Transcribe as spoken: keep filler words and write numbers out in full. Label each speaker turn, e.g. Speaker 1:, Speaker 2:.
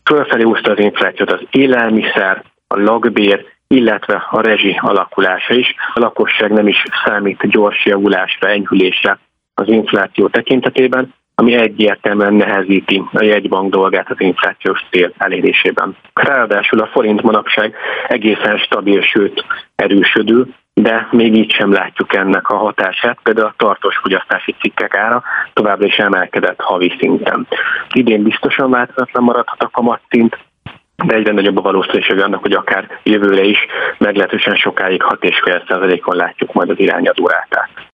Speaker 1: Fölfelé húzta az inflációt az élelmiszer, a lakbér, illetve a rezsi alakulása is. A lakosság nem is számít gyors javulásra, enyhülésre az infláció tekintetében, ami egyértelműen nehezíti a jegybank dolgát az inflációs cél elérésében. Ráadásul a forint manapság egészen stabil, sőt erősödő, de még így sem látjuk ennek a hatását, például a tartós fogyasztási cikkek ára továbbra is emelkedett havi szinten. Idén biztosan változatlan maradhat a kamatszint, de egyre nagyobb a valószínűség annak, hogy akár jövőre is meglehetősen sokáig hat egész öt százalékon látjuk majd az irányadó rátát.